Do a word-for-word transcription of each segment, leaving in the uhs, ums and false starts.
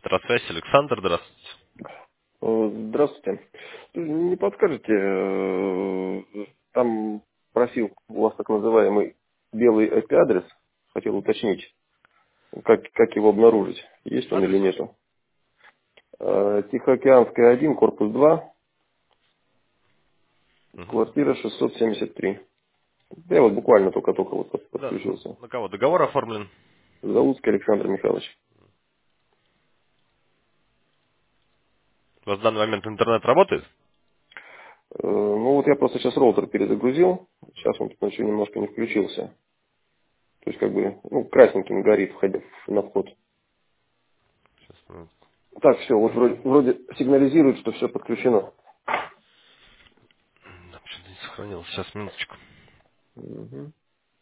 Петросвязь, Александр, здравствуйте. Э, Здравствуйте. Не подскажете, э, там просил у вас так называемый белый ай пи-адрес, хотел уточнить, как, как его обнаружить, есть он или Адрес ваш? нету. Э, Тихоокеанская один, корпус два, Мгм. квартира шестьсот семьдесят три. Я вот буквально только-только вот под- Да, н- подключился. на кого договор оформлен? Залуцкий Александр Михайлович. У вас в данный момент интернет работает? Э, Ну вот я просто сейчас роутер перезагрузил, сейчас он тут еще немножко не включился. То есть как бы, ну, красненьким горит, входя в- на вход. Сейчас, ну, Так, все, вот вроде, вроде сигнализирует, что все подключено. да, почему-то не сохранилось. Сейчас, минуточку. Мгм.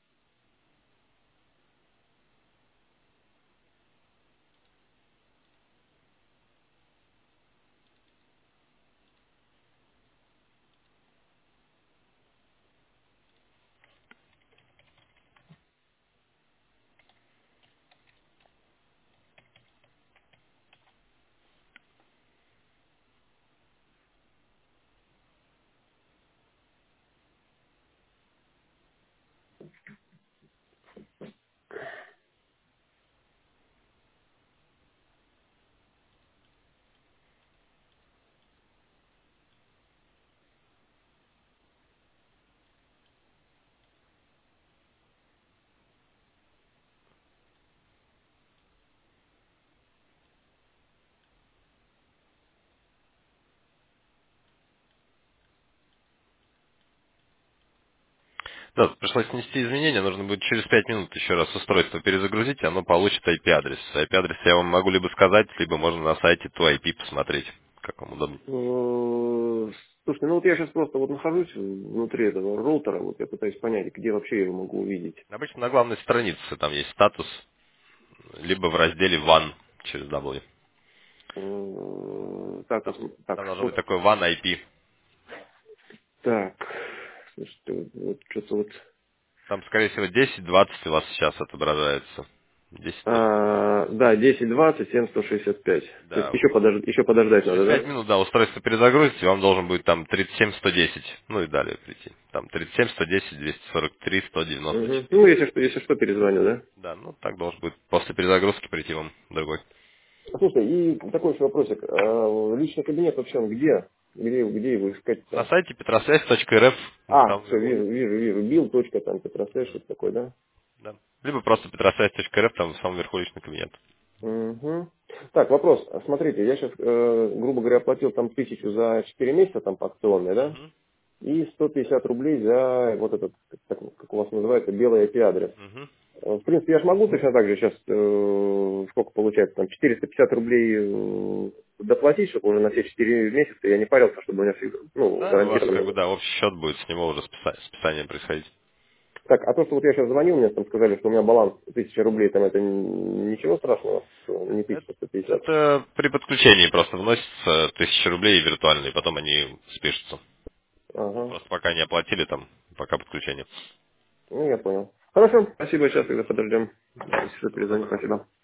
Да, пришлось внести изменения, нужно будет через пять минут еще раз устройство перезагрузить, и оно получит ай пи-адрес. ай пи-адрес я вам могу либо сказать, либо можно на сайте ту ай пи посмотреть, как вам удобнее. Э, Слушайте, ну вот я сейчас просто вот нахожусь внутри этого роутера, вот я пытаюсь понять, где вообще я его могу увидеть. Обычно на главной странице там есть статус, либо в разделе ван через W. Э, Так, Там, вот, так, там должен быть вот, такой ван ай пи. так, слушайте, вот, вот что-то вот, Там, скорее всего, десять двадцать у вас сейчас отображается. десять точка двадцать. а, да, десять двадцать семь сто шестьдесят пять. То есть Да. еще, подож... еще подождать Через надо, пять да? минут, да, устройство перезагрузите, вам должен будет там тридцать семь сто десять, ну и далее прийти. Там тридцать семь сто десять двести сорок три сто девяносто Мгм. четыре. Ну, если что, если что, перезвоню, да? Да, ну так должен будет после перезагрузки прийти вам другой. Слушай, и такой еще вопросик. А личный кабинет вообще он где? Где, где его На искать-то? сайте петросвязь точка эр эф в А, самом все, верху. вижу, вижу, вижу. Бил, точка, там, Петросвязь, что-то такое, да? Да. Либо просто петросвязь точка эр эф, там в самом верху личный кабинет. Угу. Так, вопрос. А смотрите, я сейчас, грубо говоря, оплатил там тысячу за четыре месяца, там, по акционной, да? Угу. И сто пятьдесят рублей за вот этот, как, как у вас называется, белый ай пи-адрес. Угу. Э, В принципе, я же могу точно так же сейчас, э, сколько получается, там, четыреста пятьдесят рублей э, доплатить, чтобы уже на все четыре месяца я не парился, чтобы у меня все, ну, Да, у вас как бы, гарантированно. да, общий счет будет, с него уже списа- списание происходить. Так, а то, что вот я сейчас звонил, мне там сказали, что у меня баланс тысяча рублей, там это н- ничего страшного, что не Это, тысяча сто пятьдесят. это при подключении просто вносится тысяча рублей виртуальные, потом они спишутся. Ну, Ага, просто пока не оплатили там, пока подключение. ну я понял. Хорошо, спасибо, сейчас тогда подождем. Если что, Всего перезвоню, доброго. спасибо.